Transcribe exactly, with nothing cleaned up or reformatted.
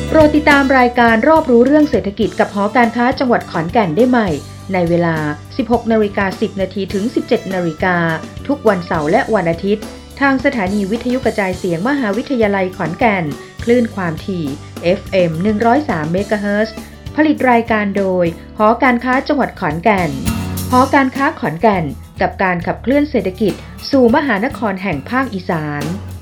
โปรดติดตามรายการรอบรู้เรื่องเศรษฐกิจกับหอการค้าจังหวัดขอนแก่นได้ใหม่ในเวลา สิบหกนาฬิกาสิบนาที ถึง สิบเจ็ดนาฬิกา ทุกวันเสาร์และวันอาทิตย์ทางสถานีวิทยุกระจายเสียงมหาวิทยาลัยขอนแก่นคลื่นความถี่ เอฟ เอ็ม หนึ่งร้อยสาม เมกะเฮิรตซ์ ผลิตรายการโดยหอการค้าจังหวัดขอนแก่นหอการค้าขอนแก่นกับการขับเคลื่อนเศรษฐกิจสู่มหานครแห่งภาคอีสาน